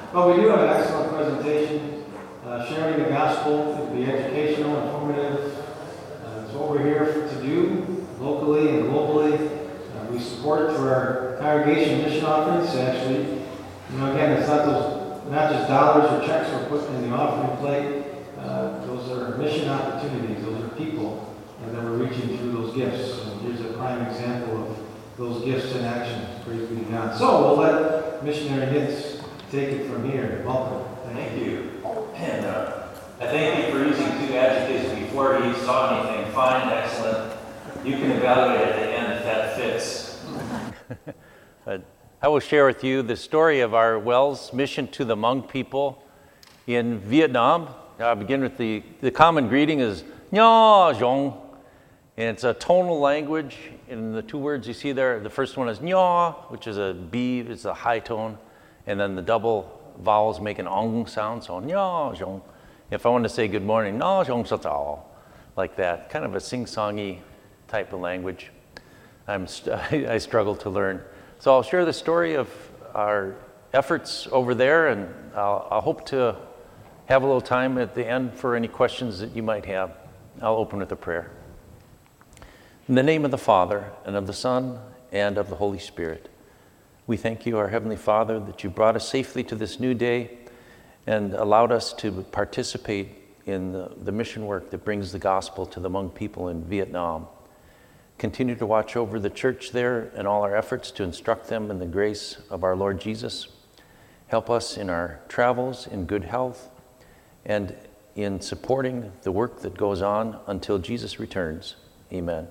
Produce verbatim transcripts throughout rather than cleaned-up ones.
Well, we do have an excellent presentation, uh, sharing the gospel. It will be educational, informative. Uh, it's what we're here to do locally and globally. Uh, we support through our congregation mission offerings. Actually, you know, again, it's not those, not just dollars or checks we're putting in the offering plate. Uh, those are mission opportunities. Those are people, and then we're reaching through those gifts. And here's a prime example of those gifts in action. Praise be to God. So we'll let missionary Hitz take it from here. Welcome. Thank you. And uh, I thank you for using two adjectives before you saw anything. Fine, excellent. You can evaluate at the end if that fits. I will share with you the story of our WELS mission to the Hmong people in Vietnam. I'll begin with the, the common greeting is Nha Zhong. And it's a tonal language. And the two words you see there, the first one is Nha, which is a B, it's a high tone. And then the double vowels make an ong sound, so Nha Zhong. If I want to say good morning, Nha Zhong Sa Zao, like that, kind of a sing-songy type of language. I'm st- I struggle to learn. So I'll share the story of our efforts over there, and I'll, I'll hope to have a little time at the end for any questions that you might have. I'll open with a prayer. In the name of the Father, and of the Son, and of the Holy Spirit. We thank you, our Heavenly Father, that you brought us safely to this new day and allowed us to participate in the, the mission work that brings the gospel to the Hmong people in Vietnam. Continue to watch over the church there and all our efforts to instruct them in the grace of our Lord Jesus. Help us in our travels in good health and in supporting the work that goes on until Jesus returns. Amen.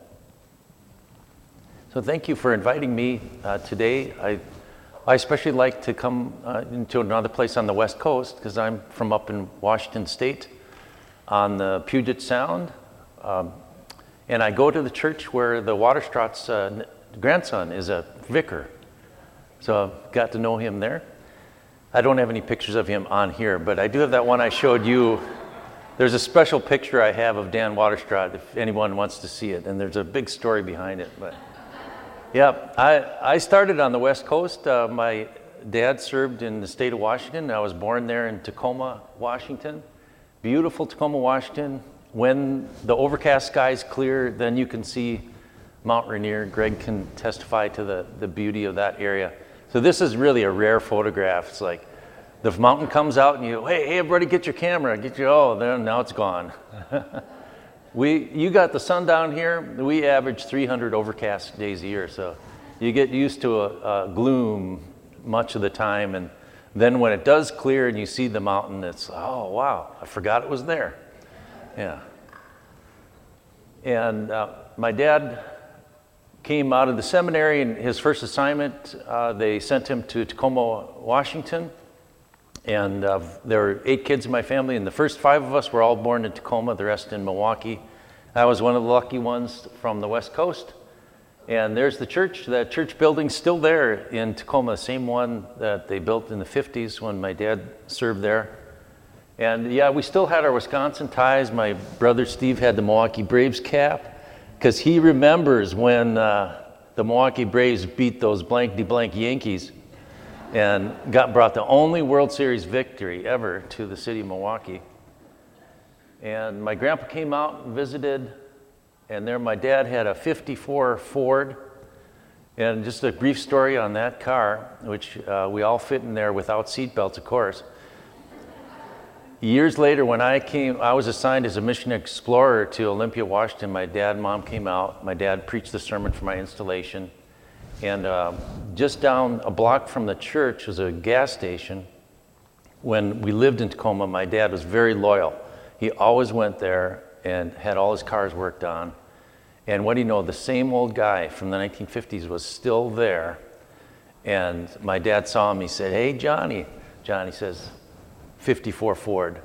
So thank you for inviting me uh, today. I, I especially like to come uh, into another place on the West Coast because I'm from up in Washington State on the Puget Sound. Um, and I go to the church where the Waterstraat's uh, grandson is a vicar. So I've got to know him there. I don't have any pictures of him on here, but I do have that one I showed you. There's a special picture I have of Dan Waterstraat if anyone wants to see it, and there's a big story behind it. But yeah, I, I started on the West Coast. Uh, my dad served in the state of Washington. I was born there in Tacoma, Washington. Beautiful Tacoma, Washington. When the overcast skies clear, then you can see Mount Rainier. Greg can testify to the, the beauty of that area. So this is really a rare photograph. It's like the mountain comes out and you, hey, hey, everybody get your camera. Get your, oh, then now it's gone. We, you got the sun down here. We average three hundred overcast days a year, so you get used to a, a gloom much of the time, and then when it does clear and you see the mountain, it's, oh, wow, I forgot it was there. Yeah. And uh, my dad came out of the seminary, and his first assignment, uh, they sent him to Tacoma, Washington, and uh, there were eight kids in my family, and the first five of us were all born in Tacoma, the rest in Milwaukee. I was one of the lucky ones from the West Coast. And there's the church. That church building's still there in Tacoma, the same one that they built in the fifties when my dad served there. And yeah, we still had our Wisconsin ties. My brother Steve had the Milwaukee Braves cap because he remembers when uh, the Milwaukee Braves beat those blankety-blank Yankees and got brought the only World Series victory ever to the city of Milwaukee. And my grandpa came out and visited, and there my dad had a fifty-four Ford. And just a brief story on that car, which uh, we all fit in there without seatbelts, of course. Years later, when I came, I was assigned as a mission explorer to Olympia, Washington. My dad and mom came out. My dad preached the sermon for my installation. And uh, just down a block from the church was a gas station. When we lived in Tacoma, my dad was very loyal. He always went there and had all his cars worked on. And what do you know, the same old guy from the nineteen fifties was still there. And my dad saw him, he said, hey, Johnny. Johnny says, fifty-four Ford.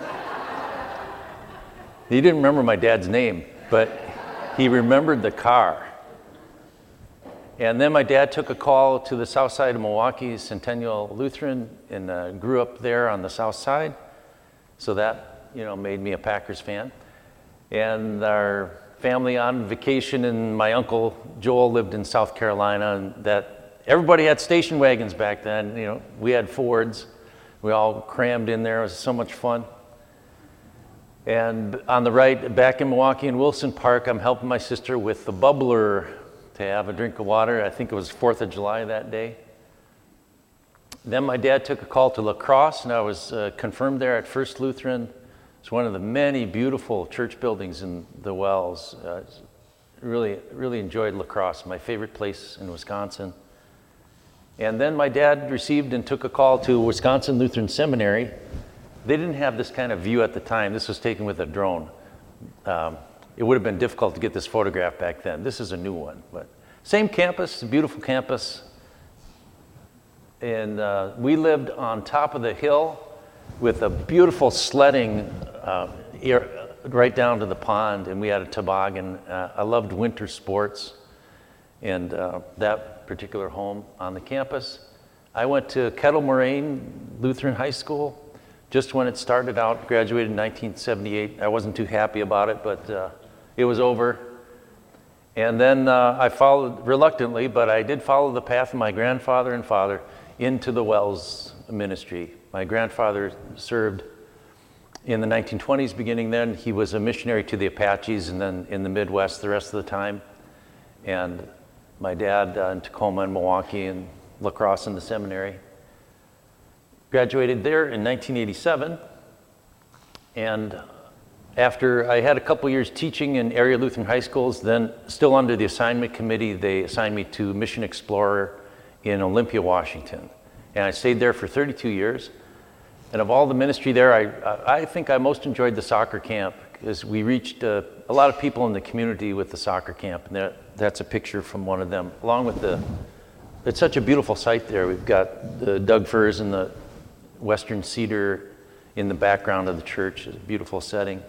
He didn't remember my dad's name, but he remembered the car. And then my dad took a call to the south side of Milwaukee, Centennial Lutheran, and uh, grew up there on the south side. So that, you know, made me a Packers fan. And our family on vacation, and my uncle Joel lived in South Carolina, and that everybody had station wagons back then. You know, we had Fords. We all crammed in there. It was so much fun. And on the right, back in Milwaukee in Wilson Park, I'm helping my sister with the bubbler to have a drink of water. I think it was fourth of July that day. Then my dad took a call to La Crosse, and I was uh, confirmed there at First Lutheran. It's one of the many beautiful church buildings in the Wells. Uh, really, really enjoyed La Crosse, my favorite place in Wisconsin. And then my dad received and took a call to Wisconsin Lutheran Seminary. They didn't have this kind of view at the time. This was taken with a drone. Um, it would have been difficult to get this photograph back then. This is a new one, but same campus, a beautiful campus. And uh, we lived on top of the hill with a beautiful sledding uh, air, right down to the pond, and we had a toboggan. Uh, I loved winter sports, and uh, that particular home on the campus. I went to Kettle Moraine Lutheran High School just when it started out, graduated in nineteen seventy-eight. I wasn't too happy about it, but uh, it was over. And then uh, I followed reluctantly, but I did follow the path of my grandfather and father into the Wells ministry. My grandfather served in the nineteen twenties beginning then. He was a missionary to the Apaches and then in the Midwest the rest of the time. And my dad uh, in Tacoma and Milwaukee and La Crosse in the seminary. Graduated there in nineteen eighty-seven, and after I had a couple years teaching in area Lutheran high schools, then still under the assignment committee, they assigned me to Mission Explorer in Olympia, Washington. And I stayed there for thirty-two years. And of all the ministry there, I, I think I most enjoyed the soccer camp because we reached uh, a lot of people in the community with the soccer camp. And that, that's a picture from one of them, along with the, it's such a beautiful site there. We've got the Doug firs and the western cedar in the background of the church. It's a beautiful setting.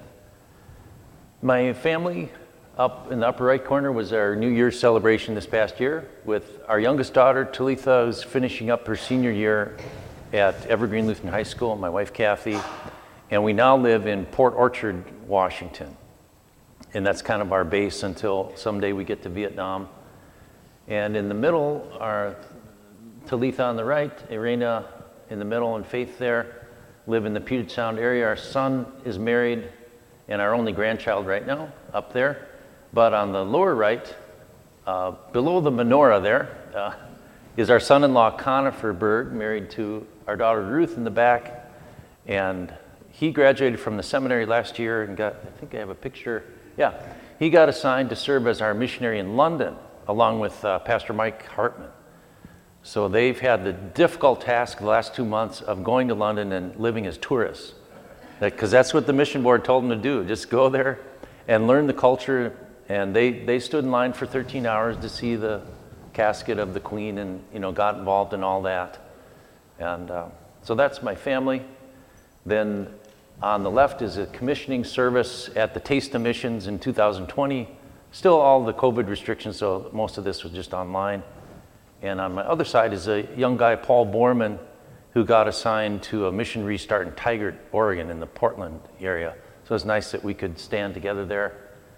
My family up in the upper right corner was our New Year's celebration this past year with our youngest daughter, Talitha, who's finishing up her senior year at Evergreen Lutheran High School, my wife Kathy, and we now live in Port Orchard, Washington. And that's kind of our base until someday we get to Vietnam. And in the middle are Talitha on the right, Irena in the middle, and Faith there, live in the Puget Sound area. Our son is married and our only grandchild right now up there. But on the lower right, uh, below the menorah there, uh, is our son-in-law Conifer Berg, married to our daughter Ruth in the back. And he graduated from the seminary last year and got, I think I have a picture, yeah. He got assigned to serve as our missionary in London, along with uh, Pastor Mike Hartman. So they've had the difficult task the last two months of going to London and living as tourists. Because that's what the mission board told them to do, just go there and learn the culture. And they, they stood in line for thirteen hours to see the casket of the Queen and, you know, got involved in all that. And uh, so that's my family. Then on the left is a commissioning service at the Taste of Missions in two thousand twenty. Still all the COVID restrictions, so most of this was just online. And on my other side is a young guy, Paul Borman, who got assigned to a mission restart in Tigard, Oregon, in the Portland area. So it's nice that we could stand together there.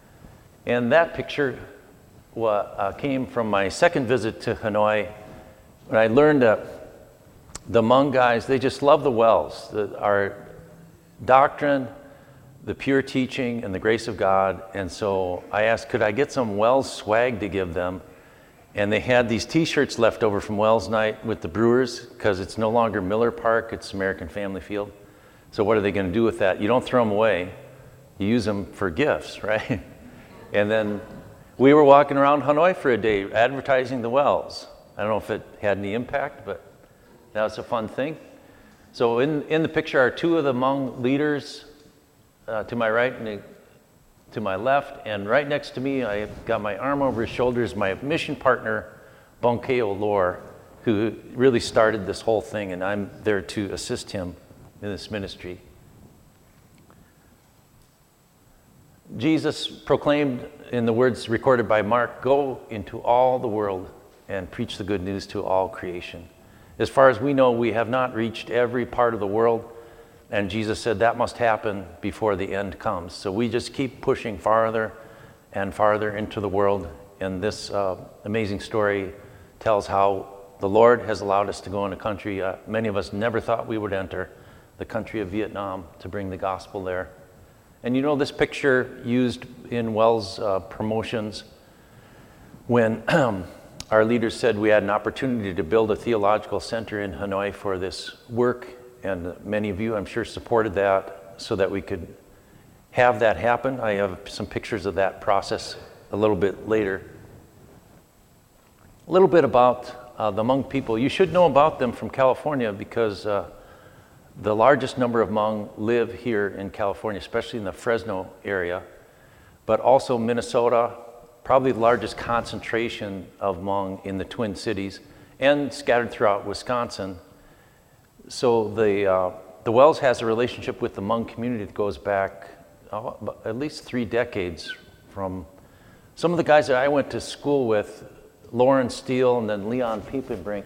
And that picture uh, came from my second visit to Hanoi, when I learned that the Hmong guys, they just love the Wells. The, our doctrine, the pure teaching, and the grace of God. And so I asked, could I get some Wells swag to give them? And they had these t-shirts left over from Wells Night with the Brewers, because it's no longer Miller Park, it's American Family Field. So what are they going to do with that? You don't throw them away. You use them for gifts, right? And then we were walking around Hanoi for a day advertising the Wells. I don't know if it had any impact, but that was a fun thing. So in, in the picture are two of the Hmong leaders uh, to my right and to my left, and right next to me, I've got my arm over his shoulders, my mission partner, Bonkeo Lor, who really started this whole thing, and I'm there to assist him in this ministry. Jesus proclaimed in the words recorded by Mark, "Go into all the world and preach the good news to all creation." As far as we know, we have not reached every part of the world, and Jesus said that must happen before the end comes. So we just keep pushing farther and farther into the world, and this uh, amazing story tells how the Lord has allowed us to go in a country uh, many of us never thought we would enter, the country of Vietnam, to bring the gospel there. And you know, this picture used in WELS uh, promotions when our leaders said we had an opportunity to build a theological center in Hanoi for this work, and many of you, I'm sure, supported that so that we could have that happen. I have some pictures of that process a little bit later. A little bit about uh, the Hmong people. You should know about them from California because uh, the largest number of Hmong live here in California, especially in the Fresno area, but also Minnesota, probably the largest concentration of Hmong in the Twin Cities, and scattered throughout Wisconsin. So the, uh, the WELS has a relationship with the Hmong community that goes back uh, at least three decades. From some of the guys that I went to school with, Lauren Steele and then Leon Piepenbrink,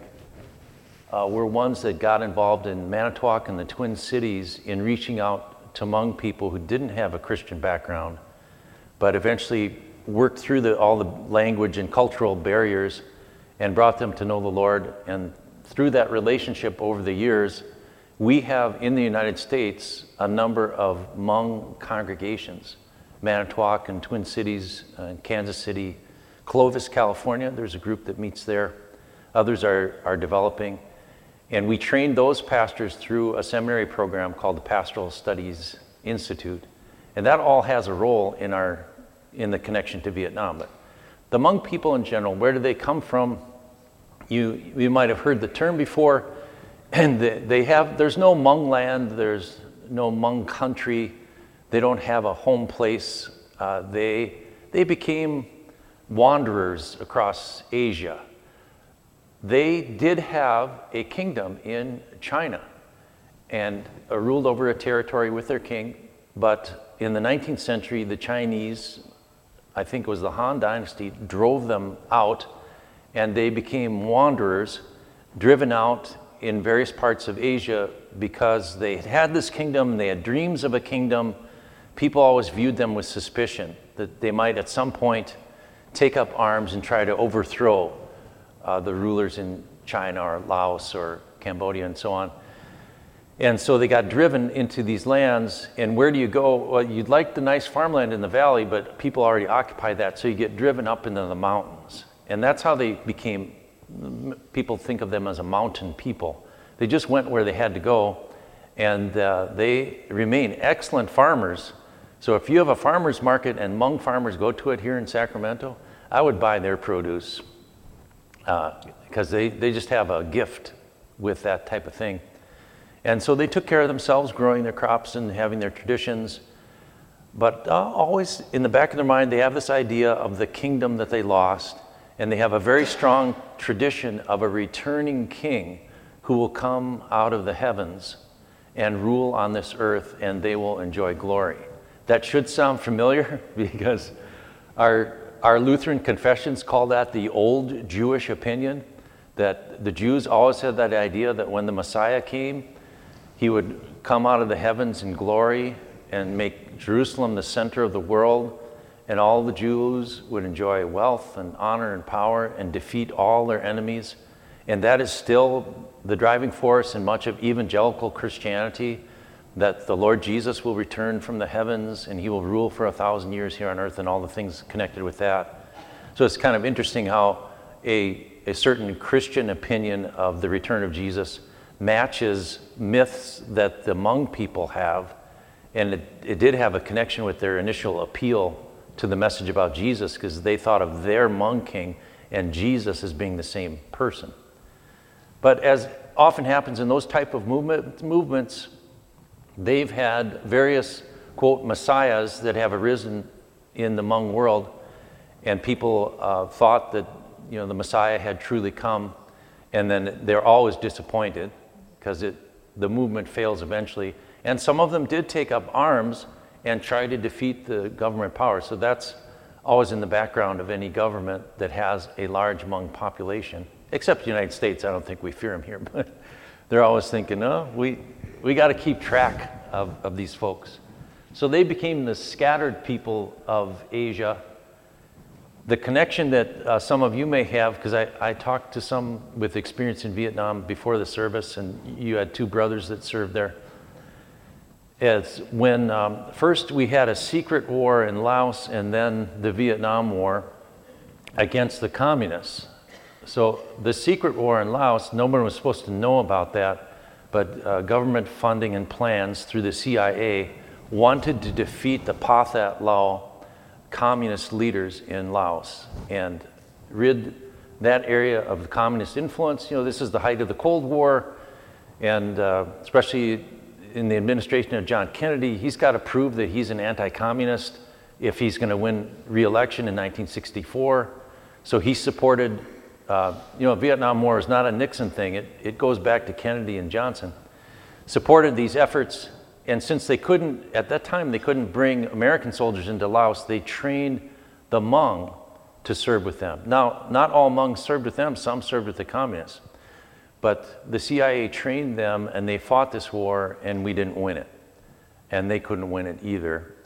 uh, were ones that got involved in Manitowoc and the Twin Cities in reaching out to Hmong people who didn't have a Christian background, but eventually worked through the, all the language and cultural barriers and brought them to know the Lord. And through that relationship over the years, we have in the United States a number of Hmong congregations, Manitowoc and Twin Cities, uh, Kansas City, Clovis, California. There's a group that meets there. Others are, are developing. And we trained those pastors through a seminary program called the Pastoral Studies Institute. And that all has a role in our in the connection to Vietnam. But the Hmong people in general, where do they come from? You you might have heard the term before, and they, they have, there's no Hmong land, there's no Hmong country, they don't have a home place. Uh, they, they became wanderers across Asia. They did have a kingdom in China and uh, ruled over a territory with their king, but in the nineteenth century, the Chinese, I think it was the Han Dynasty, drove them out, and they became wanderers, driven out in various parts of Asia because they had had this kingdom, they had dreams of a kingdom. People always viewed them with suspicion, that they might at some point take up arms and try to overthrow uh, the rulers in China or Laos or Cambodia and so on. And so they got driven into these lands, and where do you go? Well, you'd like the nice farmland in the valley, but people already occupy that, so you get driven up into the mountains. And that's how they became, people think of them as a mountain people. They just went where they had to go, and uh, they remain excellent farmers. So if you have a farmer's market and Hmong farmers go to it here in Sacramento, I would buy their produce uh, because they, they just have a gift with that type of thing. And so they took care of themselves, growing their crops and having their traditions. But uh, always in the back of their mind, they have this idea of the kingdom that they lost. And they have a very strong tradition of a returning king who will come out of the heavens and rule on this earth, and they will enjoy glory. That should sound familiar because our, our Lutheran confessions call that the old Jewish opinion, that the Jews always had that idea that when the Messiah came, he would come out of the heavens in glory and make Jerusalem the center of the world, and all the Jews would enjoy wealth and honor and power and defeat all their enemies. And that is still the driving force in much of evangelical Christianity, that the Lord Jesus will return from the heavens and he will rule for a thousand years here on earth and all the things connected with that. So it's kind of interesting how a, a certain Christian opinion of the return of Jesus matches myths that the Hmong people have, and it, it did have a connection with their initial appeal to the message about Jesus, because they thought of their Hmong king and Jesus as being the same person. But as often happens in those type of movement, movements, they've had various, quote, messiahs that have arisen in the Hmong world, and people uh, thought that, you know, the Messiah had truly come, and then they're always disappointed because it the movement fails eventually. And some of them did take up arms and try to defeat the government power. So that's always in the background of any government that has a large Hmong population, except the United States. I don't think we fear them here, but they're always thinking, oh, we, we got to keep track of, of these folks. So they became the scattered people of Asia. The connection that uh, some of you may have, because I, I talked to some with experience in Vietnam before the service, and you had two brothers that served there, is when um, first we had a secret war in Laos and then the Vietnam War against the communists. So the secret war in Laos, no one was supposed to know about that, but uh, government funding and plans through the C I A wanted to defeat the Pathet Lao communist leaders in Laos and rid that area of the communist influence. You know, this is the height of the Cold War, and uh, especially in the administration of John Kennedy, he's got to prove that he's an anti-communist if he's going to win re-election in nineteen sixty-four. So he supported, uh, you know, Vietnam War is not a Nixon thing. It, it goes back to Kennedy and Johnson. Supported these efforts. And since they couldn't, at that time, they couldn't bring American soldiers into Laos, they trained the Hmong to serve with them. Now, not all Hmong served with them, some served with the communists. But the C I A trained them and they fought this war and we didn't win it. And they couldn't win it either.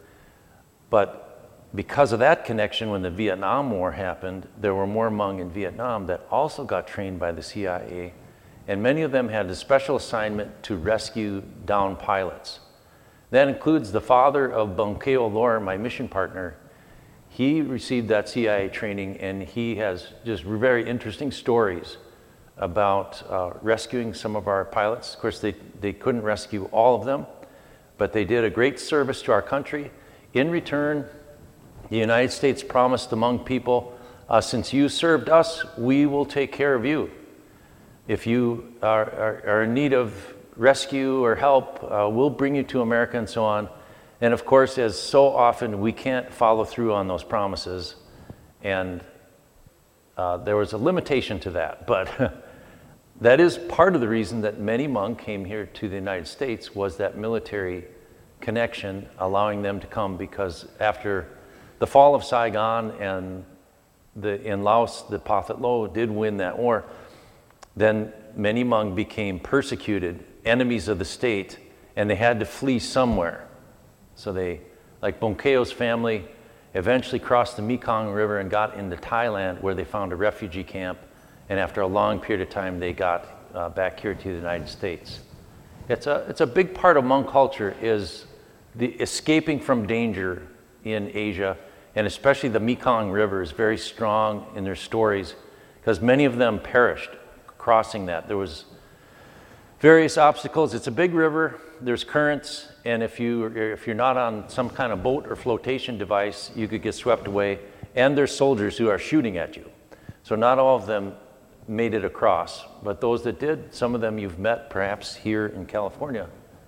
But because of that connection, when the Vietnam War happened, there were more Hmong in Vietnam that also got trained by the C I A. And many of them had a special assignment to rescue downed pilots. That includes the father of Bongkeo Lor, my mission partner. He received that C I A training, and he has just very interesting stories about uh, rescuing some of our pilots. Of course, they, they couldn't rescue all of them, but they did a great service to our country. In return, the United States promised the Hmong people, uh, since you served us, we will take care of you. If you are, are, are in need of rescue or help, uh, we'll bring you to America and so on. And of course, as so often, we can't follow through on those promises. And uh, there was a limitation to that. But that is part of the reason that many Hmong came here to the United States, was that military connection, allowing them to come, because after the fall of Saigon and the, in Laos, the Pathet Lao did win that war, then many Hmong became persecuted, enemies of the state, and they had to flee somewhere. So they, like Bongkeo's family, eventually crossed the Mekong River and got into Thailand, where they found a refugee camp, and after a long period of time, they got uh, back here to the United States. It's a, it's a big part of Hmong culture, is the escaping from danger in Asia, and especially the Mekong River is very strong in their stories, because many of them perished crossing that. There was various obstacles. It's a big river, there's currents, and if, you, if you're not on some kind of boat or flotation device, you could get swept away, and there's soldiers who are shooting at you. So not all of them made it across, but those that did, some of them you've met perhaps here in California.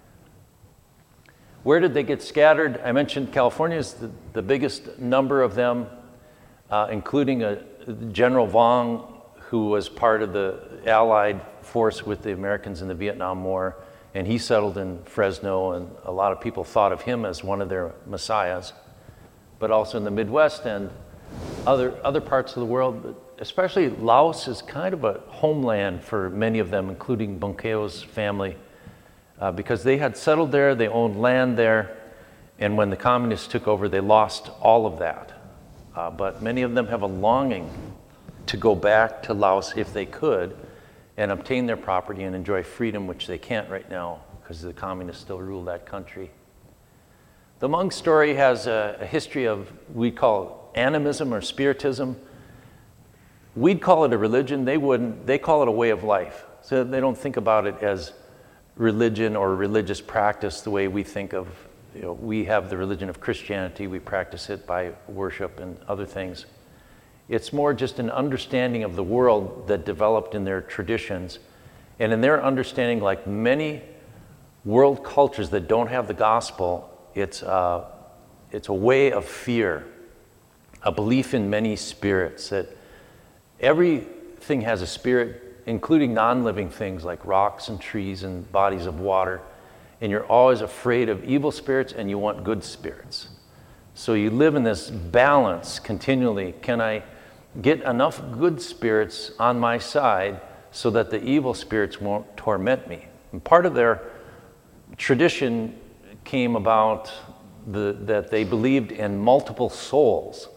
Where did they get scattered? I mentioned California is the, the biggest number of them, uh, including a General Vong, who was part of the Allied force with the Americans in the Vietnam War, and he settled in Fresno, and a lot of people thought of him as one of their messiahs. But also in the Midwest and other other parts of the world, but especially Laos is kind of a homeland for many of them, including Bongkeo's family, uh, because they had settled there, they owned land there, and when the communists took over, they lost all of that. Uh, but many of them have a longing to go back to Laos if they could and obtain their property and enjoy freedom, which they can't right now because the communists still rule that country. The Hmong story has a, a history of, we call animism or spiritism. We'd call it a religion, they wouldn't. They call it a way of life. So they don't think about it as religion or religious practice the way we think of, you know, we have the religion of Christianity, we practice it by worship and other things. It's more just an understanding of the world that developed in their traditions. And in their understanding, like many world cultures that don't have the gospel, it's a, it's a way of fear, a belief in many spirits, that everything has a spirit, including non-living things like rocks and trees and bodies of water. And you're always afraid of evil spirits and you want good spirits. So you live in this balance continually. Can I get enough good spirits on my side so that the evil spirits won't torment me? And part of their tradition came about the, that they believed in multiple souls.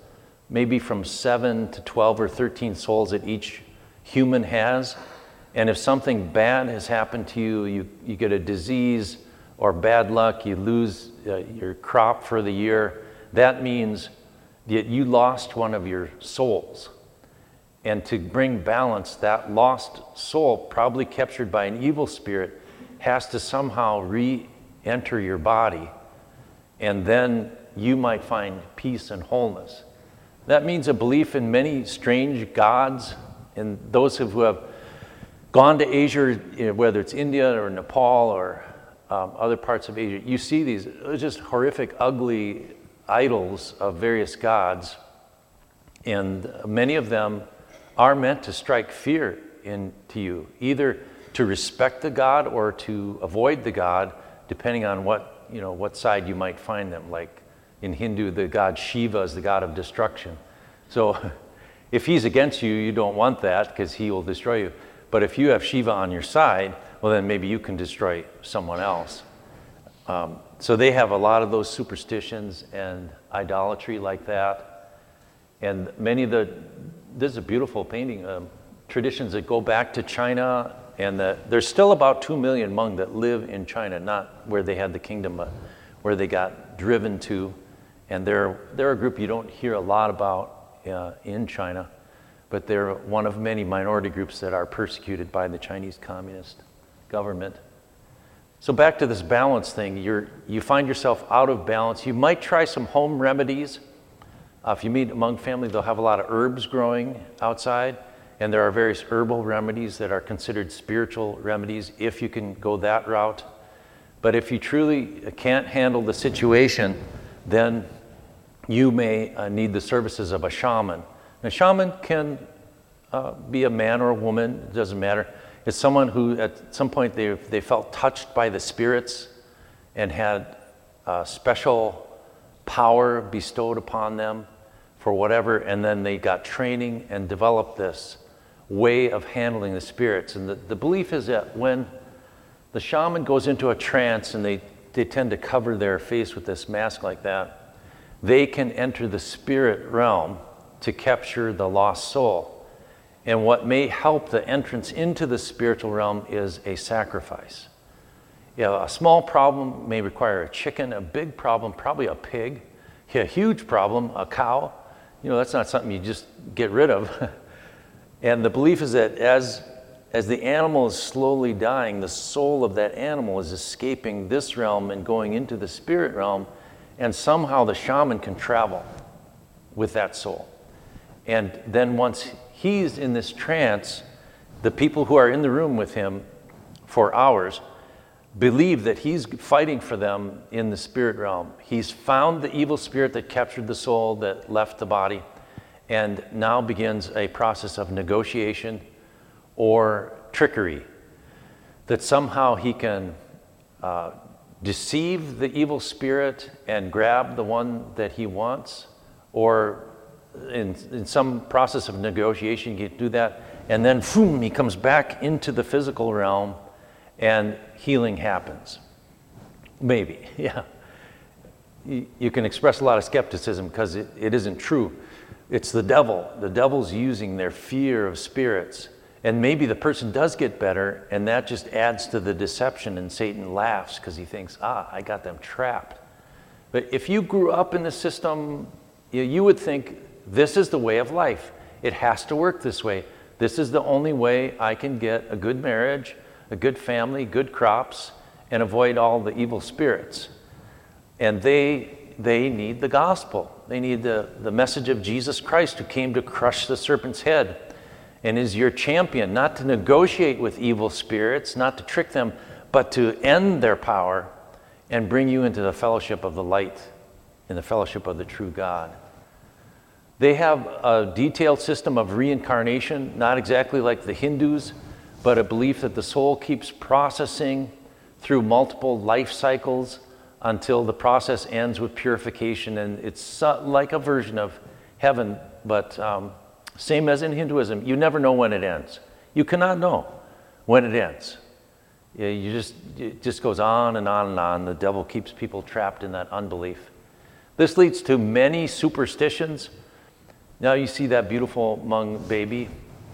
maybe from seven to twelve or thirteen souls that each human has. And if something bad has happened to you, you, you get a disease or bad luck, you lose uh, your crop for the year, that means that you lost one of your souls. And to bring balance, that lost soul, probably captured by an evil spirit, has to somehow re-enter your body, and then you might find peace and wholeness. That means a belief in many strange gods, and those who have gone to Asia, you know, whether it's India or Nepal or um, other parts of Asia, you see these just horrific, ugly idols of various gods, and many of them are meant to strike fear into you, either to respect the god or to avoid the god, depending on what, you know, what side you might find them. Like in Hindu, the god Shiva is the god of destruction. So if he's against you, you don't want that because he will destroy you. But if you have Shiva on your side, well, then maybe you can destroy someone else. Um, so they have a lot of those superstitions and idolatry like that. And many of the, this is a beautiful painting, um, traditions that go back to China, and the, there's still about two million Hmong that live in China, not where they had the kingdom, but where they got driven to. And they're, they're a group you don't hear a lot about uh, in China, but they're one of many minority groups that are persecuted by the Chinese Communist government. So back to this balance thing, you're, you find yourself out of balance. You might try some home remedies. Uh, if you meet Hmong family, they'll have a lot of herbs growing outside, and there are various herbal remedies that are considered spiritual remedies if you can go that route. But if you truly can't handle the situation, then you may uh, need the services of a shaman. A shaman can uh, be a man or a woman, it doesn't matter. It's someone who at some point they, they felt touched by the spirits and had uh, special power bestowed upon them for whatever, and then they got training and developed this way of handling the spirits. And the, the belief is that when the shaman goes into a trance, and they, they tend to cover their face with this mask like that, they can enter the spirit realm to capture the lost soul. And what may help the entrance into the spiritual realm is a sacrifice. You know, a small problem may require a chicken, a big problem, probably a pig, a huge problem, a cow. You know, that's not something you just get rid of. And the belief is that as, as the animal is slowly dying, the soul of that animal is escaping this realm and going into the spirit realm, and somehow the shaman can travel with that soul. And then once he's in this trance, the people who are in the room with him for hours believe that he's fighting for them in the spirit realm. He's found the evil spirit that captured the soul that left the body, and now begins a process of negotiation or trickery, that somehow he can uh, deceive the evil spirit and grab the one that he wants, or in, in some process of negotiation you can do that, and then boom, he comes back into the physical realm and healing happens. Maybe, yeah. You, you can express a lot of skepticism because it, it isn't true. It's the devil. The devil's using their fear of spirits. And maybe the person does get better, and that just adds to the deception, and Satan laughs because he thinks, ah, I got them trapped. But if you grew up in the system, you, you would think, this is the way of life. It has to work this way. This is the only way I can get a good marriage, a good family, good crops, and avoid all the evil spirits. And they they need the gospel. They need the, the message of Jesus Christ, who came to crush the serpent's head and is your champion, not to negotiate with evil spirits, not to trick them, but to end their power and bring you into the fellowship of the light, in the fellowship of the true God. They have a detailed system of reincarnation, not exactly like the Hindus, but a belief that the soul keeps processing through multiple life cycles until the process ends with purification. And it's like a version of heaven, but um, same as in Hinduism, you never know when it ends. You cannot know when it ends. You you just, it just goes on and on and on. The devil keeps people trapped in that unbelief. This leads to many superstitions. Now you see that beautiful Hmong baby,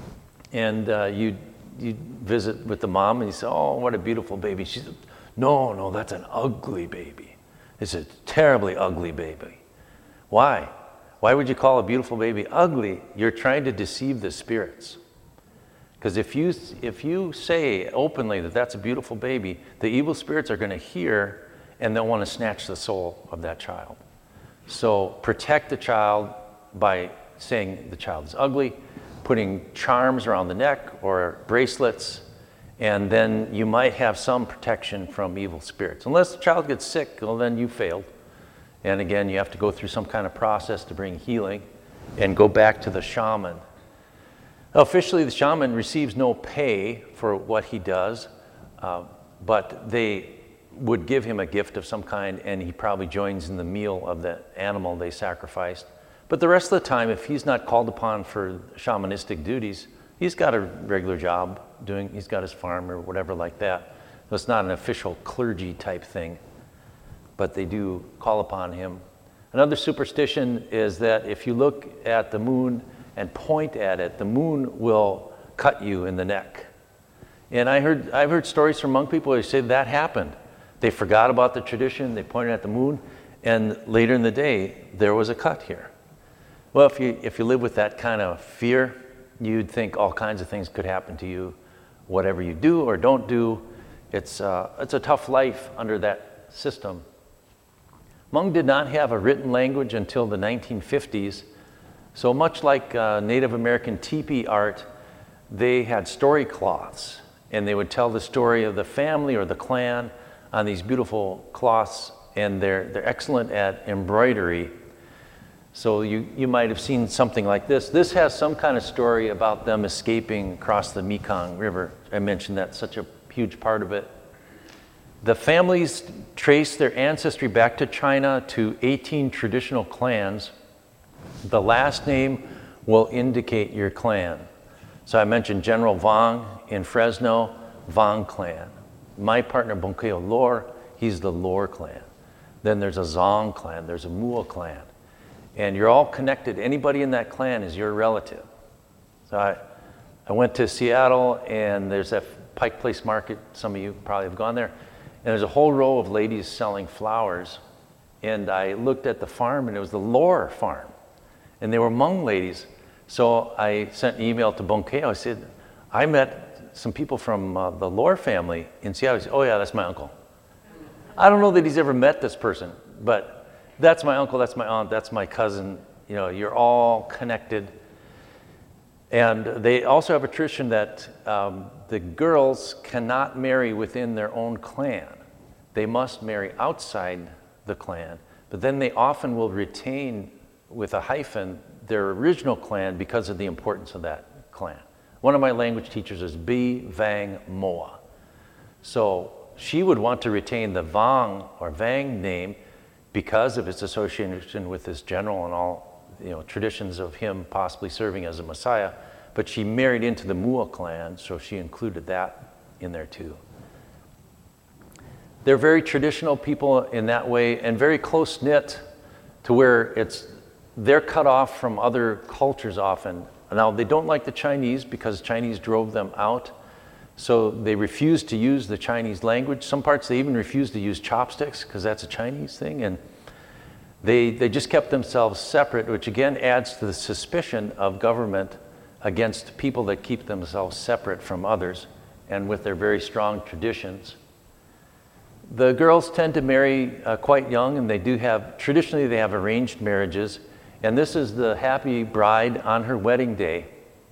and uh, you you visit with the mom, and you say, "Oh, what a beautiful baby." She said, "No, no, that's an ugly baby. It's a terribly ugly baby." Why? Why would you call a beautiful baby ugly? You're trying to deceive the spirits. Because if you if you say openly that that's a beautiful baby, the evil spirits are going to hear, and they'll want to snatch the soul of that child. So protect the child by saying the child is ugly, putting charms around the neck or bracelets, and then you might have some protection from evil spirits. Unless the child gets sick, well, then you failed. And again, you have to go through some kind of process to bring healing and go back to the shaman. Officially, the shaman receives no pay for what he does, uh, but they would give him a gift of some kind, and he probably joins in the meal of the animal they sacrificed. But the rest of the time, if he's not called upon for shamanistic duties, he's got a regular job doing, he's got his farm or whatever like that. So it's not an official clergy type thing, but they do call upon him. Another superstition is that if you look at the moon and point at it, the moon will cut you in the neck. And I heard, I've heard stories from Hmong people who say that happened. They forgot about the tradition, they pointed at the moon, and later in the day, there was a cut here. Well, if you, if you live with that kind of fear, you'd think all kinds of things could happen to you. Whatever you do or don't do, it's, uh, it's a tough life under that system. Hmong did not have a written language until the nineteen fifties. So much like uh, Native American teepee art, they had story cloths, and they would tell the story of the family or the clan on these beautiful cloths, and they're, they're excellent at embroidery. So you, you might have seen something like this. This has some kind of story about them escaping across the Mekong River. I mentioned that's such a huge part of it. The families trace their ancestry back to China to eighteen traditional clans. The last name will indicate your clan. So I mentioned General Vang in Fresno, Vang clan. My partner Bonkeo Lor, he's the Lor clan. Then there's a Zong clan, there's a Mua clan. And you're all connected. Anybody in that clan is your relative. So I, I went to Seattle, and there's that Pike Place Market. Some of you probably have gone there. And there's a whole row of ladies selling flowers. And I looked at the farm, and it was the Lor farm. And they were Hmong ladies. So I sent an email to Bonkeo. I said, I met some people from uh, the Lor family in Seattle. He said, oh yeah, that's my uncle. I don't know that he's ever met this person, but that's my uncle, that's my aunt, that's my cousin. You know, you're all connected. And they also have a tradition that um, the girls cannot marry within their own clan. They must marry outside the clan. But then they often will retain with a hyphen their original clan because of the importance of that clan. One of my language teachers is Bi Vang Moa. So she would want to retain the Vang or Vang name because of its association with this general and all, you know, traditions of him possibly serving as a messiah. But she married into the Mua clan, so she included that in there too. They're very traditional people in that way, and very close-knit to where it's they're cut off from other cultures often. Now, they don't like the Chinese because Chinese drove them out, so they refuse to use the Chinese language. Some parts they even refuse to use chopsticks because that's a Chinese thing, and they, they just kept themselves separate, which again adds to the suspicion of government against people that keep themselves separate from others and with their very strong traditions. The girls tend to marry uh, quite young, and they do have, traditionally they have arranged marriages, and this is the happy bride on her wedding day.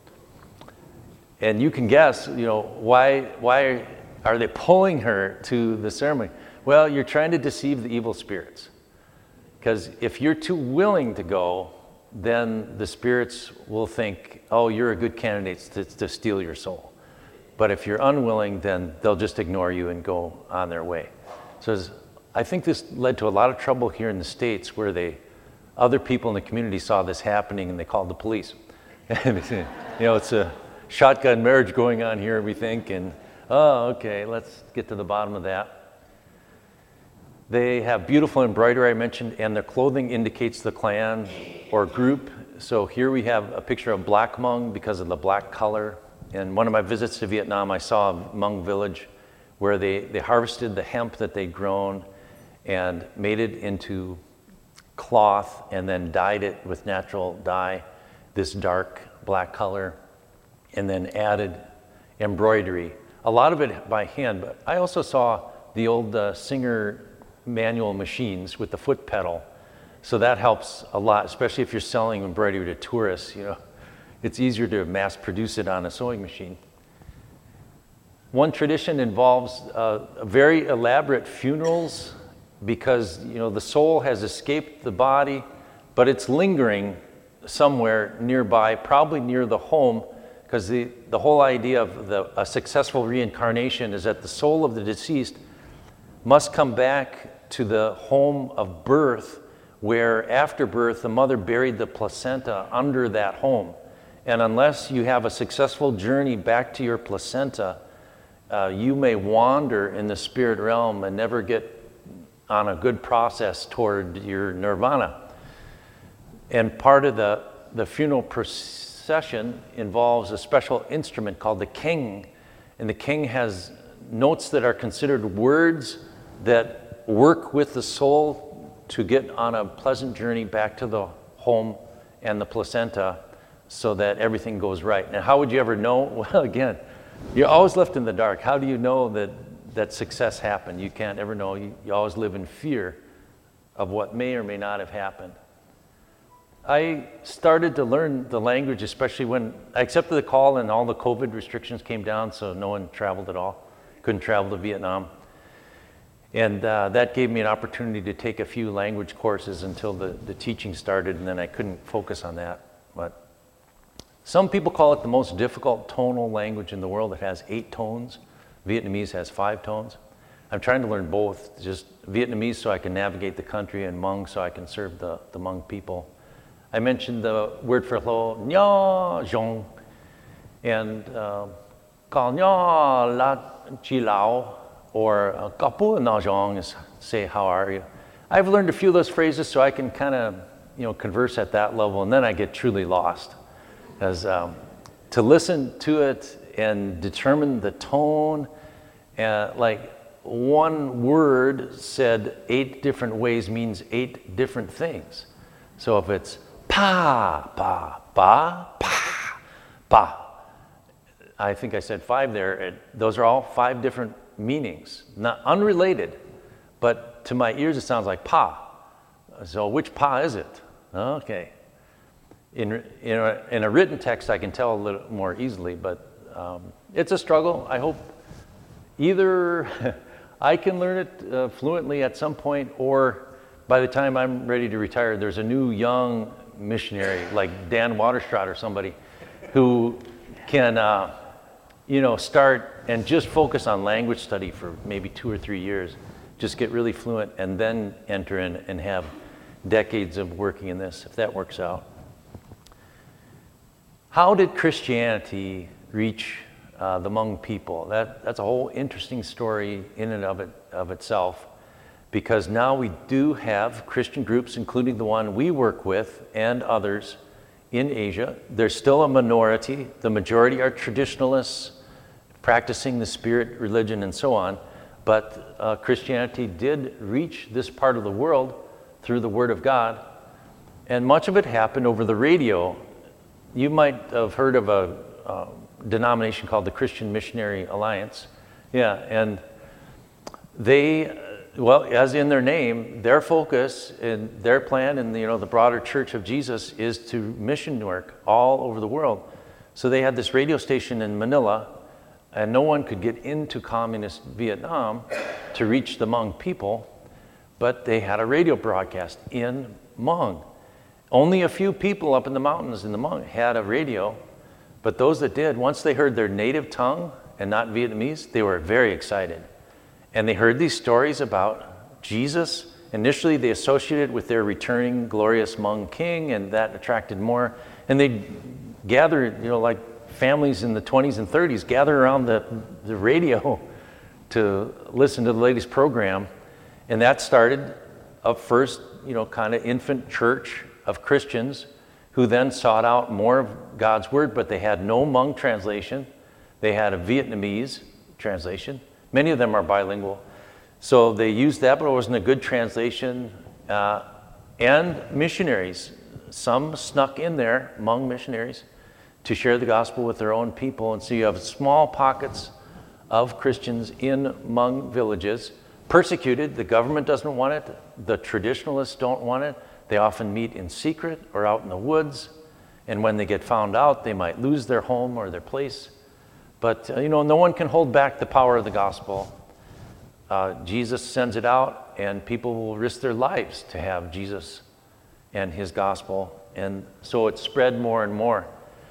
And you can guess, you know, why, why are they pulling her to the ceremony? Well, you're trying to deceive the evil spirits. Because if you're too willing to go, then the spirits will think, oh, you're a good candidate to, to steal your soul. But if you're unwilling, then they'll just ignore you and go on their way. So I think this led to a lot of trouble here in the States where they, other people in the community saw this happening and they called the police. You know, it's a shotgun marriage going on here, we think, and oh, okay, let's get to the bottom of that. They have beautiful embroidery, I mentioned, and their clothing indicates the clan or group So here we have a picture of black Hmong because of the black color. And one of my visits to Vietnam, I saw a Hmong village where they, they harvested the hemp that they'd grown and made it into cloth and then dyed it with natural dye, this dark black color, and then added embroidery. A lot of it by hand, but I also saw the old uh, Singer manual machines with the foot pedal. So that helps a lot, especially if you're selling embroidery to tourists. You know, it's easier to mass produce it on a sewing machine. One tradition involves uh, very elaborate funerals because, you know, the soul has escaped the body, but it's lingering somewhere nearby, probably near the home, because the, the whole idea of the, a successful reincarnation is that the soul of the deceased must come back to the home of birth, where after birth the mother buried the placenta under that home. And unless you have a successful journey back to your placenta, uh, you may wander in the spirit realm and never get on a good process toward your nirvana. And part of the, the funeral procession involves a special instrument called the king. And the king has notes that are considered words that work with the soul to get on a pleasant journey back to the home and the placenta so that everything goes right. Now, how would you ever know? Well, again, you're always left in the dark. How do you know that, that success happened? You can't ever know. You, you always live in fear of what may or may not have happened. I started to learn the language, especially when I accepted the call and all the COVID restrictions came down, so no one traveled at all. Couldn't travel to Vietnam. And uh, that gave me an opportunity to take a few language courses until the, the teaching started, and then I couldn't focus on that. But some people call it the most difficult tonal language in the world. It has eight tones. Vietnamese has five tones. I'm trying to learn both, just Vietnamese so I can navigate the country, and Hmong so I can serve the, the Hmong people. I mentioned the word for hello, Nha Zhong, and Call Nha La Chi Lao, or Kapu Na Zhong is say, how are you? I've learned a few of those phrases so I can kind of, you know, converse at that level, and then I get truly lost. As um, to listen to it and determine the tone, uh, like one word said eight different ways means eight different things. So if it's pa, pa, pa, pa, pa, I think I said five there. It, those are all five different meanings, not unrelated, but to my ears it sounds like pa. So which pa is it? Okay. In, in, a, in a written text I can tell a little more easily, but um, it's a struggle. I hope either I can learn it uh, fluently at some point, or by the time I'm ready to retire, there's a new young missionary like Dan Waterstraat or somebody who can uh, you know, start and just focus on language study for maybe two or three years, just get really fluent, and then enter in and have decades of working in this, if that works out. How did Christianity reach uh, the Hmong people? That, that's a whole interesting story in and of, it, of itself, because now we do have Christian groups, including the one we work with and others in Asia. There's still a minority. The majority are traditionalists, practicing the spirit religion and so on, but uh, Christianity did reach this part of the world through the Word of God, and much of it happened over the radio. You might have heard of a uh, denomination called the Christian Missionary Alliance. Yeah, and they, well, as in their name, their focus and their plan in the, you know, the broader Church of Jesus is to mission work all over the world. So they had this radio station in Manila, and no one could get into communist Vietnam to reach the Hmong people, but they had a radio broadcast in Hmong. Only a few people up in the mountains in the Hmong had a radio, but those that did, once they heard their native tongue and not Vietnamese, they were very excited. And they heard these stories about Jesus. Initially, they associated with their returning glorious Hmong king, and that attracted more. And they gathered, you know, like families in the twenties and thirties gather around the, the radio to listen to the latest program. And that started up first, you know, kind of infant church of Christians who then sought out more of God's word, but they had no Hmong translation. They had a Vietnamese translation. Many of them are bilingual. So they used that, but it wasn't a good translation. Uh, and missionaries, some snuck in there, Hmong missionaries, to share the gospel with their own people. And so you have small pockets of Christians in Hmong villages, persecuted. The government doesn't want it. The traditionalists don't want it. They often meet in secret or out in the woods. And when they get found out, they might lose their home or their place. But, uh, you know, no one can hold back the power of the gospel. Uh, Jesus sends it out, and people will risk their lives to have Jesus and his gospel. And so it spread more and more.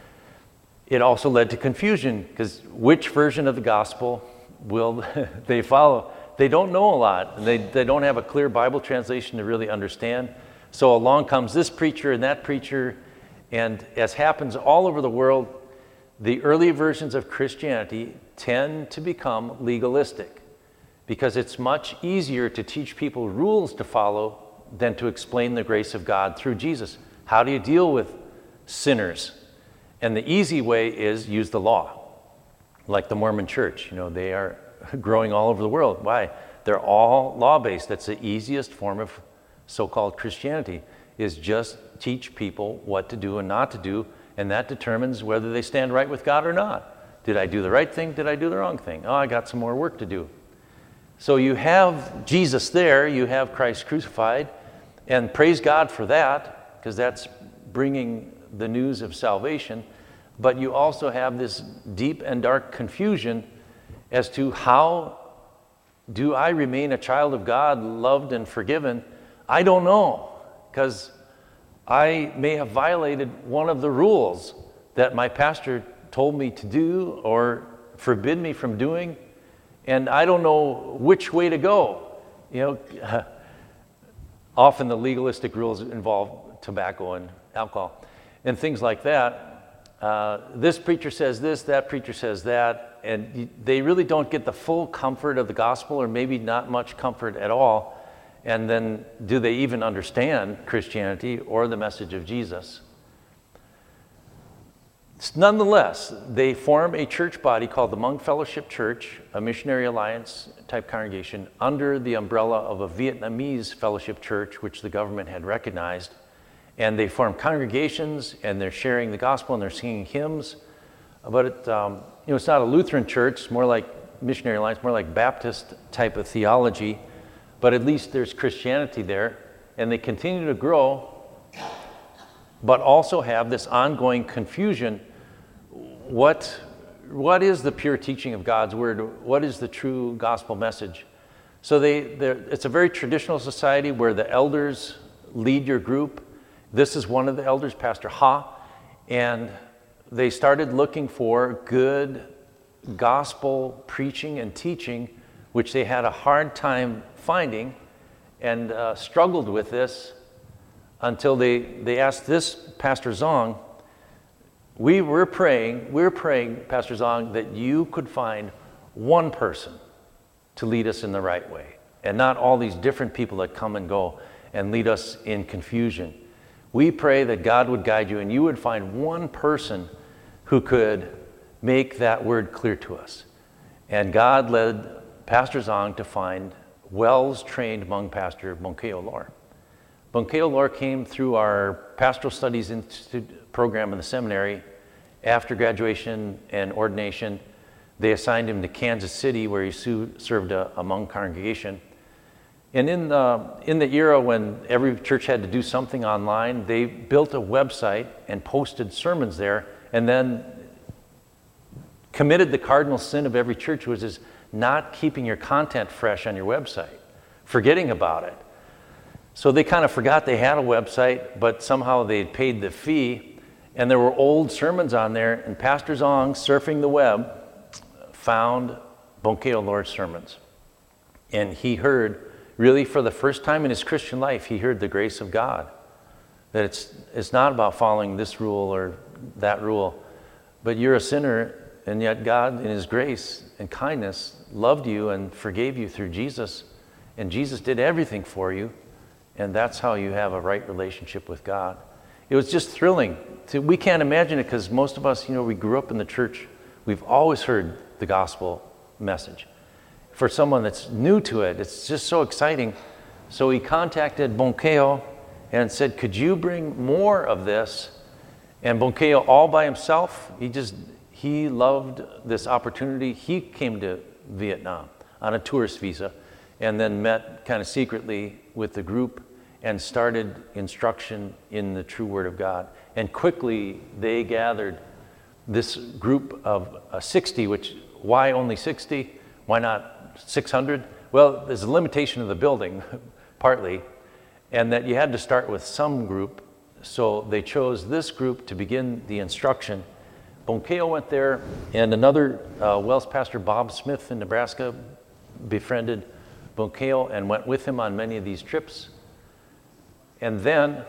It also led to confusion, because which version of the gospel will they follow? They don't know a lot. They, they don't have a clear Bible translation to really understand. So along comes this preacher and that preacher, and as happens all over the world, the early versions of Christianity tend to become legalistic, because it's much easier to teach people rules to follow than to explain the grace of God through Jesus. How do you deal with sinners? And the easy way is use the law, like the Mormon Church. You know, they are growing all over the world. Why? They're all law-based. That's the easiest form of so-called Christianity, is just teach people what to do and not to do, and that determines whether they stand right with God or not. Did I do the right thing? Did I do the wrong thing? Oh, I got some more work to do. So you have Jesus there, you have Christ crucified, and praise God for that, because that's bringing the news of salvation. But you also have this deep and dark confusion as to how do I remain a child of God, loved and forgiven? I don't know, because I may have violated one of the rules that my pastor told me to do or forbid me from doing, and I don't know which way to go. You know, often the legalistic rules involve tobacco and alcohol and things like that. Uh, this preacher says this, that preacher says that, and they really don't get the full comfort of the gospel, or maybe not much comfort at all. And then, do they even understand Christianity or the message of Jesus? Nonetheless, they form a church body called the Hmong Fellowship Church, a missionary alliance type congregation, under the umbrella of a Vietnamese fellowship church, which the government had recognized. And they form congregations, and they're sharing the gospel, and they're singing hymns. But it, um, you know, it's not a Lutheran church. It's more like missionary alliance, more like Baptist type of theology. But at least there's Christianity there, and they continue to grow, but also have this ongoing confusion. What, what is the pure teaching of God's word? What is the true gospel message? So they, it's a very traditional society where the elders lead your group. This is one of the elders, Pastor Ha, and they started looking for good gospel preaching and teaching, which they had a hard time finding, and uh, struggled with this until they, they asked this Pastor Zong. We were praying, we we're praying, Pastor Zong, that you could find one person to lead us in the right way, and not all these different people that come and go and lead us in confusion. We pray that God would guide you, and you would find one person who could make that word clear to us. And God led Pastor Zong to find Wells-trained Hmong pastor Bongkeo Lor. Bongkeo Lor came through our Pastoral Studies Institute program in the seminary. After graduation and ordination, they assigned him to Kansas City, where he su- served a, a Hmong congregation. And in the, in the era when every church had to do something online, they built a website and posted sermons there, and then committed the cardinal sin of every church, which is not keeping your content fresh on your website, forgetting about it. So they kind of forgot they had a website, but somehow they had paid the fee, and there were old sermons on there, and Pastor Zong, surfing the web, found Bongkeo Lor's sermons. And he heard, really for the first time in his Christian life, he heard the grace of God. That it's, it's not about following this rule or that rule, but you're a sinner, and yet God, in his grace and kindness, loved you and forgave you through Jesus. And Jesus did everything for you. And that's how you have a right relationship with God. it was just thrilling. To, we can't imagine it because most of us, you know, we grew up in the church. We've always heard the gospel message. For someone that's new to it, it's just so exciting. So he contacted Bonkeo and said, could you bring more of this? And Bonkeo, all by himself, he just, he loved this opportunity. He came to Vietnam on a tourist visa and then met kind of secretly with the group and started instruction in the true Word of God. And quickly they gathered this group of uh, sixty, which, why only sixty? Why not six hundred? Well, there's a limitation of the building, partly, and that you had to start with some group. So they chose this group to begin the instruction. Bonkeo went there, and another uh, Wells pastor, Bob Smith in Nebraska, befriended Bonkeo and went with him on many of these trips. And then,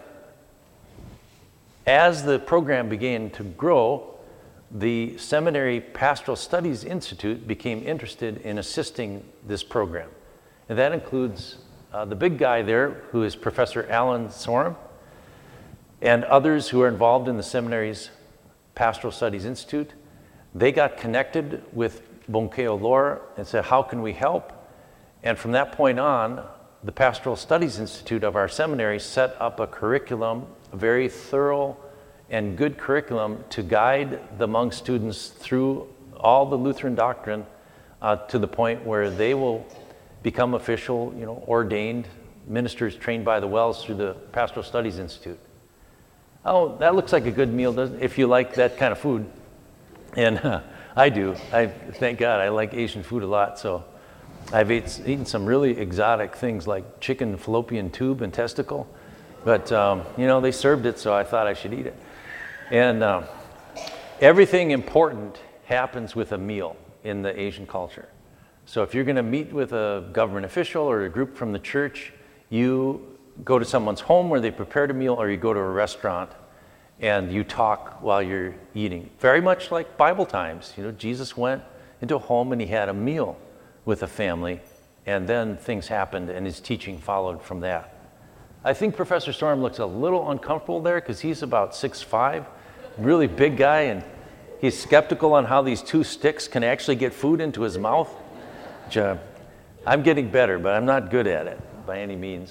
as the program began to grow, the Seminary Pastoral Studies Institute became interested in assisting this program. And that includes uh, the big guy there, who is Professor Alan Sorum, and others who are involved in the seminary's Pastoral Studies Institute. They got connected with Bonkeo Lor and said, how can we help? And from that point on, the Pastoral Studies Institute of our seminary set up a curriculum, a very thorough and good curriculum to guide the Hmong students through all the Lutheran doctrine uh, to the point where they will become official, you know, ordained ministers trained by the Wells through the Pastoral Studies Institute. Oh, that looks like a good meal, doesn't it? If you like that kind of food. And uh, I do. I thank God I like Asian food a lot. So I've ate, eaten some really exotic things like chicken fallopian tube and testicle. But, um, you know, they served it, so I thought I should eat it. And uh, everything important happens with a meal in the Asian culture. So if you're going to meet with a government official or a group from the church, you go to someone's home where they prepared a meal, or you go to a restaurant and you talk while you're eating. Very much like Bible times. You know, Jesus went into a home and he had a meal with a family, and then things happened and his teaching followed from that. I think Professor Sorum looks a little uncomfortable there because he's about six five, really big guy, and he's skeptical on how these two sticks can actually get food into his mouth. Which, uh, I'm getting better, but I'm not good at it by any means.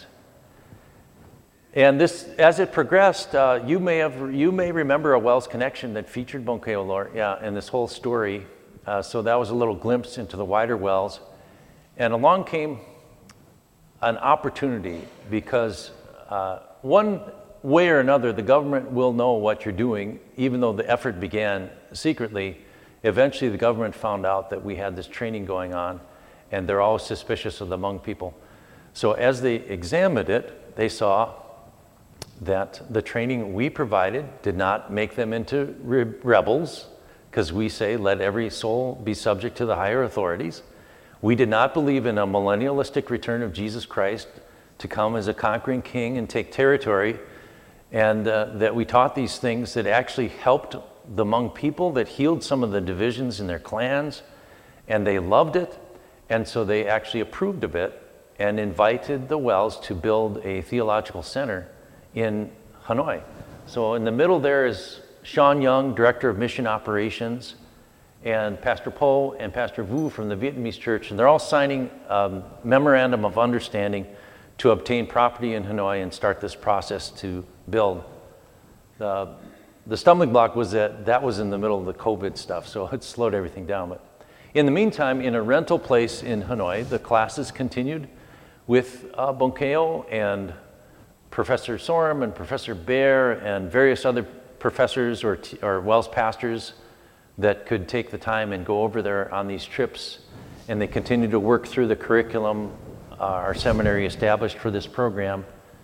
And this, as it progressed, uh, you may have, you may remember a Wells Connection that featured Bonkeo Lor, yeah, and this whole story. Uh, so that was a little glimpse into the wider Wells. And along came an opportunity because uh, one way or another, the government will know what you're doing, even though the effort began secretly. Eventually, the government found out that we had this training going on, and they're always suspicious of the Hmong people. So as they examined it, they saw that the training we provided did not make them into re- rebels, because we say, let every soul be subject to the higher authorities. We did not believe in a millennialistic return of Jesus Christ to come as a conquering king and take territory, and uh, that we taught these things that actually helped the Hmong people, that healed some of the divisions in their clans, and they loved it, and so they actually approved of it and invited the Wells to build a theological center in Hanoi. So in the middle there is Sean Young, Director of Mission Operations, and Pastor Po and Pastor Vu from the Vietnamese church, and they're all signing a memorandum of understanding to obtain property in Hanoi and start this process to build. The, the stumbling block was that that was in the middle of the COVID stuff, so it slowed everything down. But in the meantime, in a rental place in Hanoi, the classes continued with uh, Bonkeo and Professor Sorum and Professor Bear and various other professors or, t- or Wells pastors that could take the time and go over there on these trips. And they continued to work through the curriculum uh, our seminary established for this program.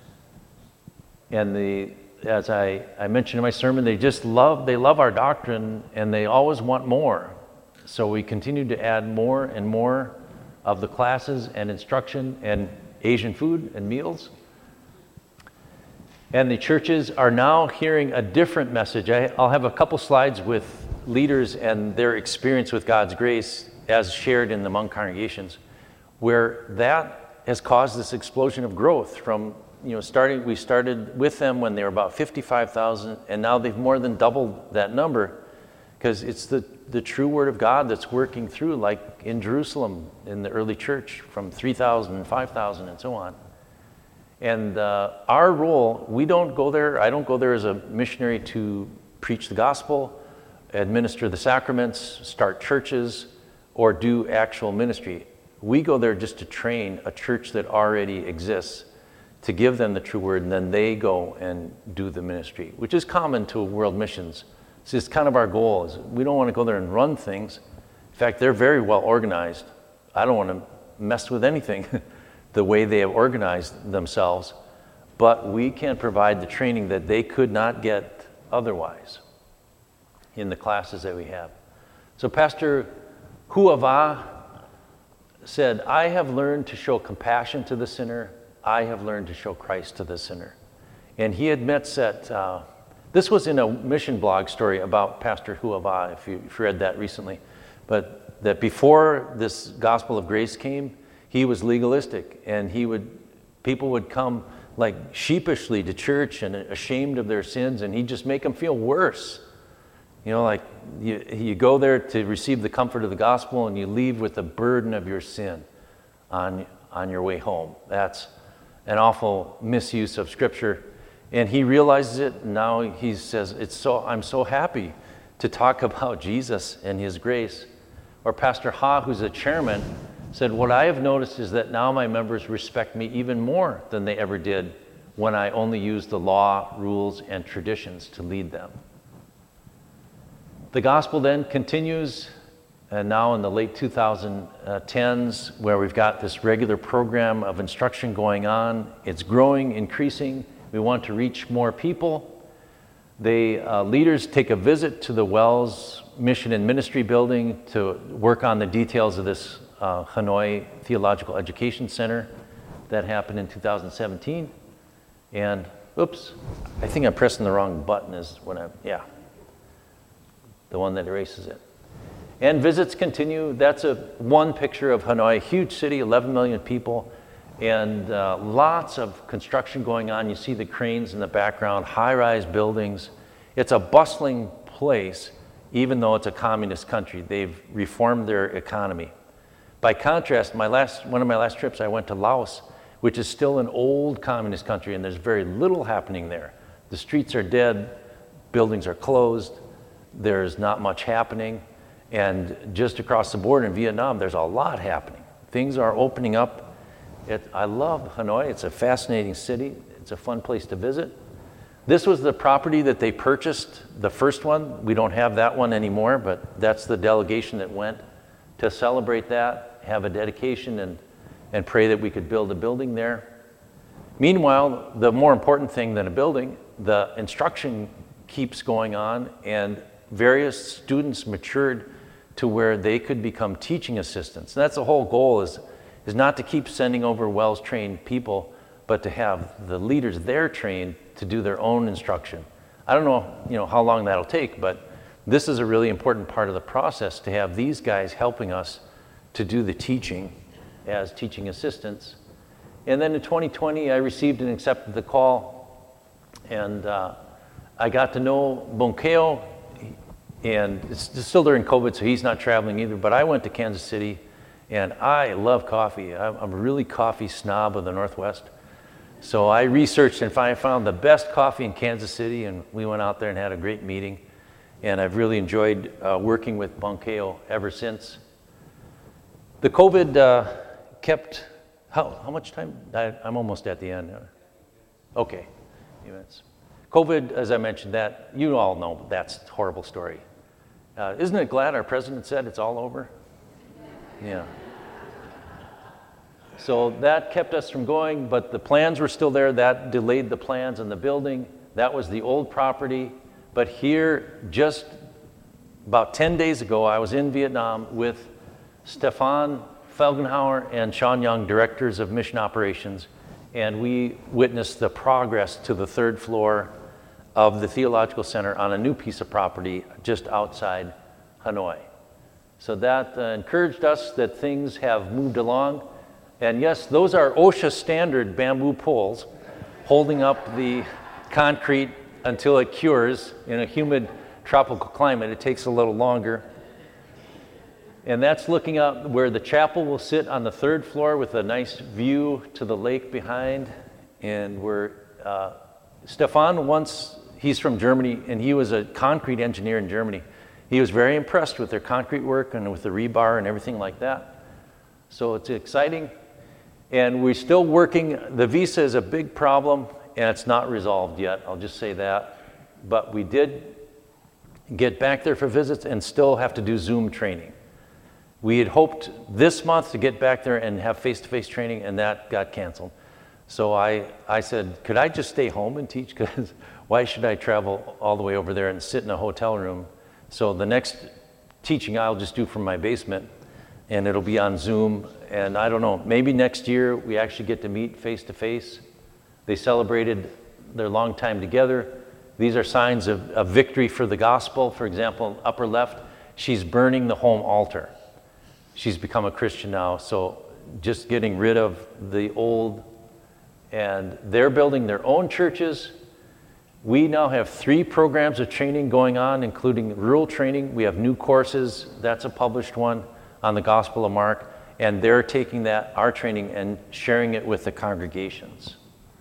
And the, as I, I mentioned in my sermon, they just love, they love our doctrine, and they always want more. So we continued to add more and more of the classes and instruction and Asian food and meals. And the churches are now hearing a different message. I, I'll have a couple slides with leaders and their experience with God's grace as shared in the Hmong congregations, where that has caused this explosion of growth from, you know, starting, we started with them when they were about fifty-five thousand, and now they've more than doubled that number, because it's the, the true Word of God that's working through, like in Jerusalem in the early church, from three thousand and five thousand and so on. And uh, our role, we don't go there, I don't go there as a missionary to preach the gospel, administer the sacraments, start churches, or do actual ministry. We go there just to train a church that already exists, to give them the true word, and then they go and do the ministry, which is common to world missions. It's just kind of our goal. Is we don't want to go there and run things. In fact, they're very well organized. I don't want to mess with anything the way they have organized themselves, but we can provide the training that they could not get otherwise in the classes that we have. So Pastor Huava said, I have learned to show compassion to the sinner. I have learned to show Christ to the sinner. And he admits that, uh, this was in a mission blog story about Pastor Huava, if you, if you read that recently, but that before this gospel of grace came, he was legalistic, and he would, people would come like sheepishly to church and ashamed of their sins, and he'd just make them feel worse. You know, like you, you go there to receive the comfort of the gospel, and you leave with the burden of your sin on, on your way home. That's an awful misuse of Scripture. And he realizes it, and now he says, "It's so I'm so happy to talk about Jesus and his grace." Or Pastor Ha, who's a chairman, said, what I have noticed is that now my members respect me even more than they ever did when I only used the law, rules, and traditions to lead them. The gospel then continues, and now in the late two thousand tens, where we've got this regular program of instruction going on. It's growing, increasing. We want to reach more people. The uh, leaders take a visit to the Wells Mission and Ministry building to work on the details of this uh, Hanoi Theological Education Center that happened in two thousand seventeen. And, oops, I think I'm pressing the wrong button is when I, yeah, the one that erases it. And visits continue. That's a one picture of Hanoi, huge city, eleven million people, and uh, lots of construction going on. You see the cranes in the background, high-rise buildings. It's a bustling place, even though it's a communist country. They've reformed their economy. By contrast, my last, one of my last trips, I went to Laos, which is still an old communist country, and there's very little happening there. The streets are dead, buildings are closed, there's not much happening. And just across the border in Vietnam, there's a lot happening. Things are opening up. It, I love Hanoi. It's a fascinating city. It's a fun place to visit. This was the property that they purchased, the first one. We don't have that one anymore, but that's the delegation that went to celebrate that, have a dedication, and, and pray that we could build a building there. Meanwhile, the more important thing than a building, the instruction keeps going on, and various students matured to where they could become teaching assistants. And that's the whole goal, is, is not to keep sending over Wells-trained people, but to have the leaders there trained to do their own instruction. I don't know, you know, how long that'll take, but this is a really important part of the process, to have these guys helping us to do the teaching as teaching assistants. And then in twenty twenty, I received and accepted the call, and uh, I got to know Bonkeo. And it's still during COVID, so he's not traveling either. But I went to Kansas City, and I love coffee. I'm a really coffee snob of the Northwest. So I researched and I found the best coffee in Kansas City, and we went out there and had a great meeting. And I've really enjoyed uh, working with Bonkeo ever since. The COVID uh, kept, how, how much time? I, I'm almost at the end. Okay, few minutes. COVID, as I mentioned, that you all know that's a horrible story. Uh, isn't it glad our president said it's all over? Yeah. So that kept us from going, but the plans were still there. That delayed the plans on the building. That was the old property. But here, just about ten days ago, I was in Vietnam with Stefan Felgenhauer and Sean Young, directors of mission operations, and we witnessed the progress to the third floor of the Theological Center on a new piece of property just outside Hanoi. So that uh, encouraged us that things have moved along. And yes, those are OSHA standard bamboo poles holding up the concrete until it cures. In a humid tropical climate, it takes a little longer. And that's looking out where the chapel will sit on the third floor with a nice view to the lake behind. And where uh, Stefan once, he's from Germany, and he was a concrete engineer in Germany. He was very impressed with their concrete work and with the rebar and everything like that. So it's exciting. And we're still working. The visa is a big problem, and it's not resolved yet. I'll just say that. But we did get back there for visits and still have to do Zoom training. We had hoped this month to get back there and have face-to-face training, and that got canceled. So I, I said, could I just stay home and teach? Because why should I travel all the way over there and sit in a hotel room? So the next teaching I'll just do from my basement, and it'll be on Zoom. And I don't know, maybe next year we actually get to meet face-to-face. They celebrated their long time together. These are signs of, of victory for the gospel. For example, upper left, she's burning the home altar. She's become a Christian now, so just getting rid of the old. And they're building their own churches. We now have three programs of training going on, including rural training. We have new courses. That's a published one on the Gospel of Mark. And they're taking that, our training, and sharing it with the congregations.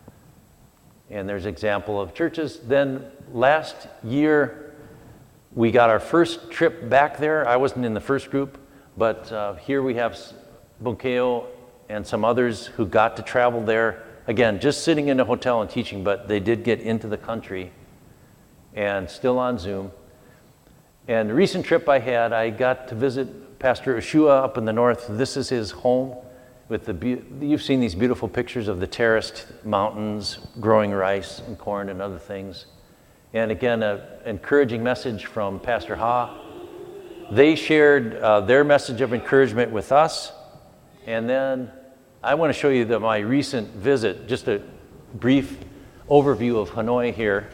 And there's an example of churches. Then last year, we got our first trip back there. I wasn't in the first group, but uh, here we have Bunkeo and some others who got to travel there. Again, just sitting in a hotel and teaching, but they did get into the country and still on Zoom. And the recent trip I had, I got to visit Pastor Ushua up in the north. This is his home. With the be- you've seen these beautiful pictures of the terraced mountains growing rice and corn and other things. And again, an encouraging message from Pastor Ha. They shared uh, their message of encouragement with us. And then I want to show you the, my recent visit, just a brief overview of Hanoi here.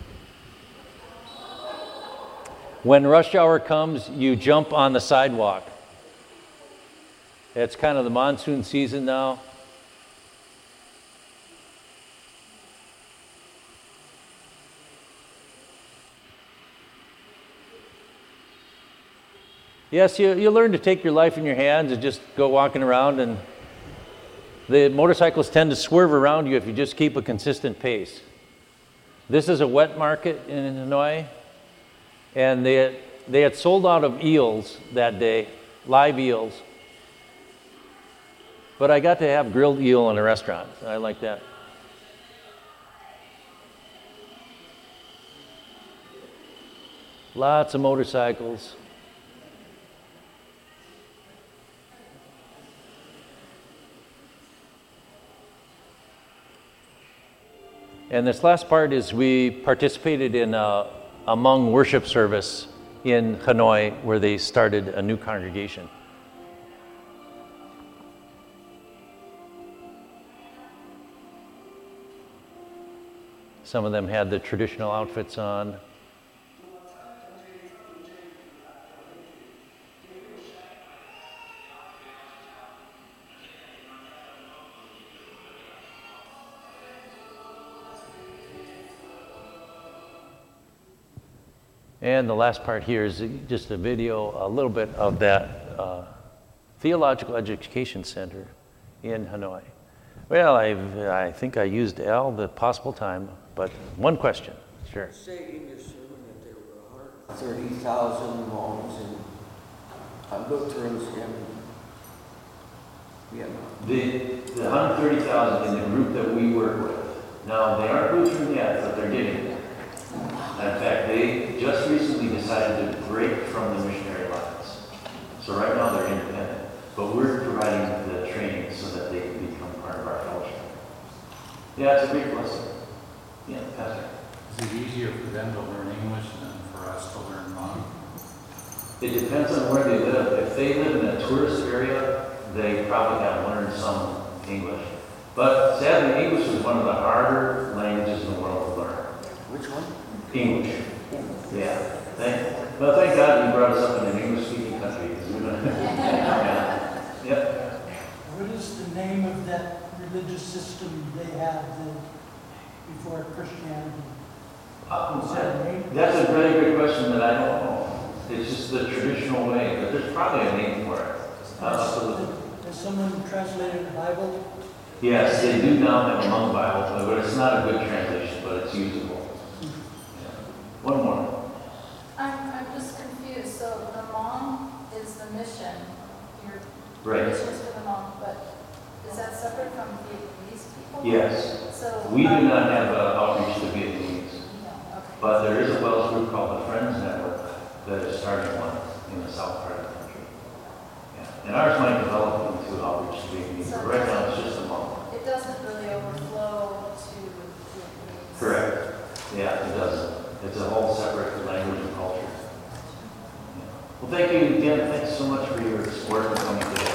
When rush hour comes, you jump on the sidewalk. It's kind of the monsoon season now. Yes, you, you learn to take your life in your hands and just go walking around, and the motorcycles tend to swerve around you if you just keep a consistent pace. This is a wet market in Hanoi, and they had, they had sold out of eels that day, live eels. But I got to have grilled eel in a restaurant. I like that. Lots of motorcycles. And this last part is we participated in a, a Hmong worship service in Hanoi where they started a new congregation. Some of them had the traditional outfits on. And the last part here is just a video, a little bit of that uh, Theological Education Center in Hanoi. Well, I've, I think I used all the possible time, but one question, sure. Say in your sermon that there were one hundred thirty thousand Hmongs in uh, Lutherans in Vietnam. The, the one hundred thirty thousand in the group that we work with, now they aren't Lutheran yet, but they're getting there. In fact, they just recently decided to break from the missionary lines. So right now they're independent, but we're providing the training so that they can become part of our fellowship. Yeah, it's a great blessing. Yeah, Pastor. Is it easier for them to learn English than for us to learn Hmong? It depends on where they live. If they live in a tourist area, they probably have learned some English. But sadly, English is one of the harder languages in the world to learn. Which one? English. Yeah. Thank, well, thank God you brought us up in an English-speaking country. Because we're gonna, yeah. Yep. What is the the name of that religious system they had the, before Christianity? Uh, Is that a name? That's a really good question that I don't know. It's just the traditional way, but there's probably a name for it. Uh, absolutely. Has someone translated the Bible? Yes, they do now have a Hmong Bible, but it's not a good translation, but it's usable. Yeah. One more. I'm, I'm just confused. So the Hmong is the mission. Your Right. mission is for the Hmong, but is that separate from Vietnamese people? Yes. So We do um, not have uh, outreach to Vietnamese, no, okay. but there is a Wells group called the Friends Network that is starting one in the south part of the country. Yeah. And ours might develop into outreach to Vietnamese, but right now it's just a Hmong. It doesn't really overflow to Vietnamese. Correct. Yeah, it does. It's a whole separate language and culture. Yeah. Well, thank you again. Thanks so much for your support and coming today.